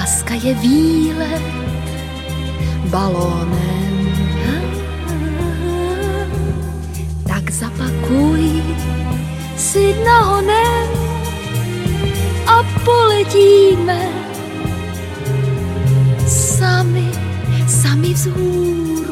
láska je výlet balónem. Tak zapakuj si nahonem a poletíme sami vzhůru.